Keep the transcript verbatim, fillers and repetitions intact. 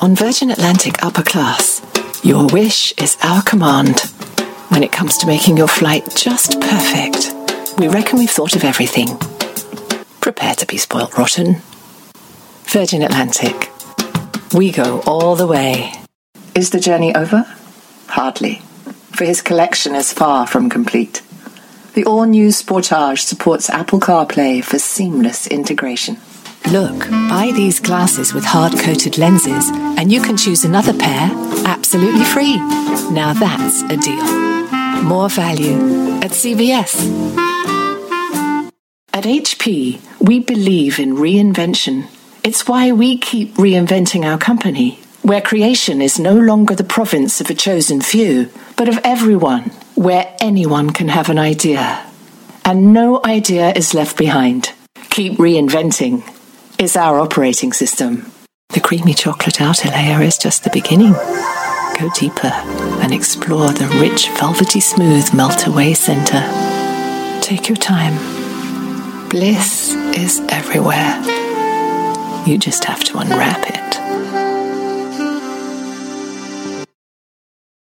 On Virgin Atlantic Upper Class, your wish is our command. When it comes to making your flight just perfect, we reckon we've thought of everything. Prepare to be spoilt rotten. Virgin Atlantic. We go all the way. Is the journey over? Hardly, for his collection is far from complete. The all-new Sportage supports Apple CarPlay for seamless integration. Look, buy these glasses with hard-coated lenses, and you can choose another pair absolutely free. Now that's a deal. More value at C V S. At H P, we believe in reinvention. It's why we keep reinventing our company, where creation is no longer the province of a chosen few, but of everyone, where anyone can have an idea. And no idea is left behind. Keep reinventing is our operating system. The creamy chocolate outer layer is just the beginning. Go deeper and explore the rich, velvety smooth melt-away center. Take your time. Bliss is everywhere. You just have to unwrap it.